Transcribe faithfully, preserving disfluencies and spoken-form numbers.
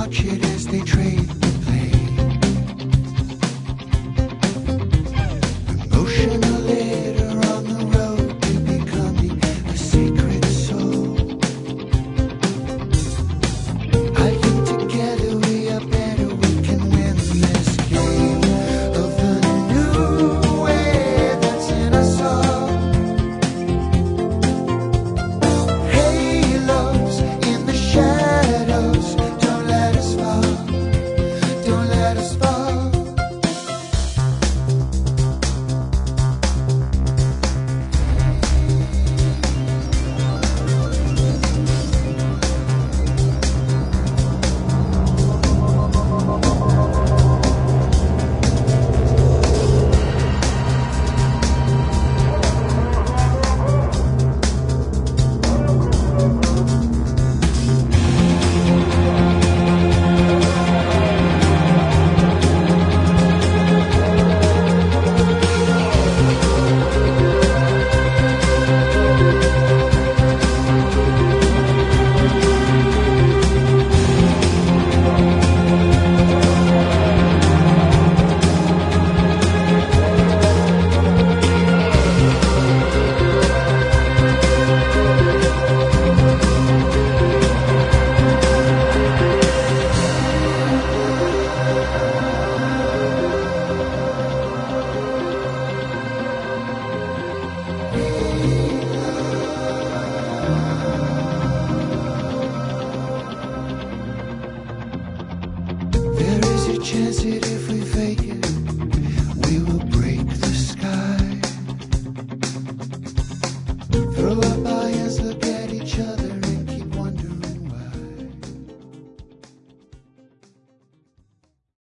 watch it as they trade the blade. Emotional litter on the road to becoming a sacred soul. I think together we are better, we can win this game of the new way that's in us all. Halos in the shadows, don't let us fall, don't let us fall. There is a chance that if we fake it, we will break the sky. Throw up